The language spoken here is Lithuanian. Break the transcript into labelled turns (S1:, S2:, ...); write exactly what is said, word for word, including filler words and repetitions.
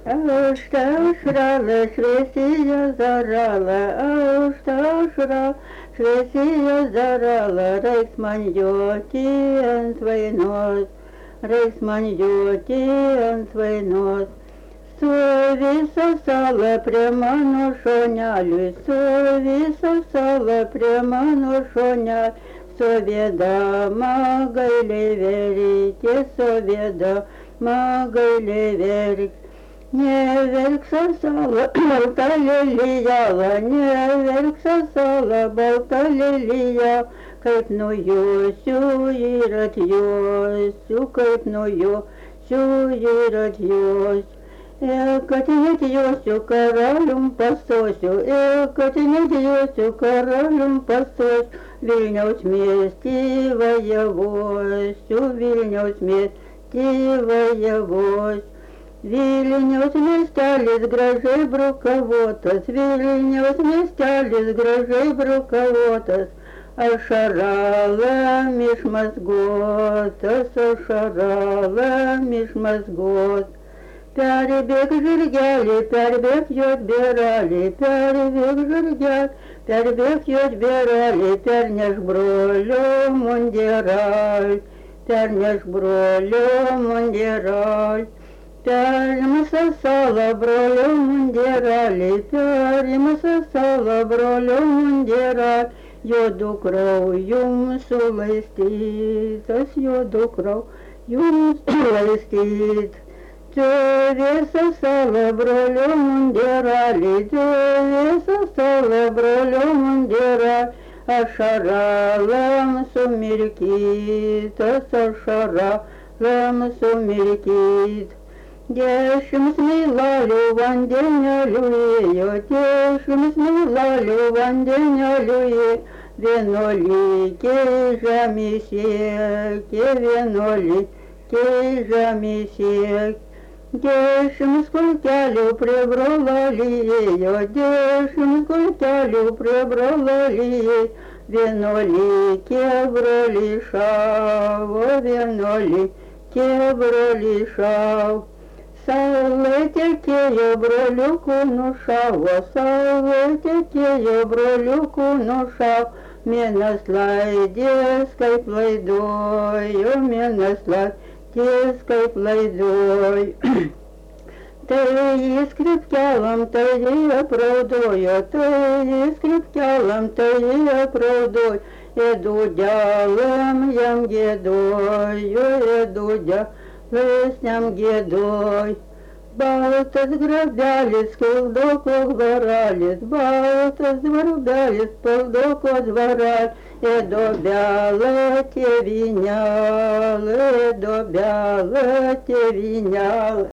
S1: Aušta šviesīja zarāla, augstā šviesīja zarāla, reiks man joties vainos, reiks man joties vainos. Stovi sasala prie mano šonelių, stovi sasala prie mano šonelių, stovėdama gailiai verkė, stovėdama gailiai verkė. Neverk sasala, balta lelijala, neverk sasala, balta lelijala, kaip nujosiu ir atjosiu, kaip nujosiu ir atjosiu. Ir kad netjosiu, karalium pastosiu, ir kad netjosiu, karalium pastosiu, Vilniaus miestį vajavosiu, Vilniaus miestį vajavosiu. Vilniaus miestelis gražiai brukavotas, Vilniaus miestelis gražiai brukavotas, ašarala išmazgotas, ašarala išmazgotas. Perbėk žirgelį, perbėk juodbėrelį, perbėk žirgelį, perbėk juodbėrelį, perneš brolio mundiralį, perneš brolio mundiralį. Perimas sasala brolio mundiralį, perimas sasala brolio mundiralį, juodu kraujum sulaistytas, juodu kraujum sulaistytas. Džiovė sasala brolio mundiralį, džiovė sasala brolio mundiralį, ašaralam sumirkytas, ašaralam sumirkytas. Dešimt meilalių vandenelių ėjo, dešimt meilalių vandenelių ėjo, vienuolikė žemės siekė, vienuolikė žemės siekė. Dešimt skultelių prie brolelį ėjo, dešimt skultelių prie brolelį ėjo, vienuolikė brolį šavo, vienuolikė brolį šavo. Saulė tekėjo broliukų nušavo, saulė tekėjo broliukų nušavo, mėnas laidės kaip laidojo, mėnas laidės kaip laidojo. Tai jis kripkelam, tai jį apraudojo, tai jis kripkelam, tai jį apraudojo, ir dūdelėm jam gėdojo, ir dūdelėm jam gėdojo. Baltas grabelis, kuldoko dvaralis, baltas grabelis, kuldoko dvaralis, ir dobelė tėvynelė, dobelė tėvynelė.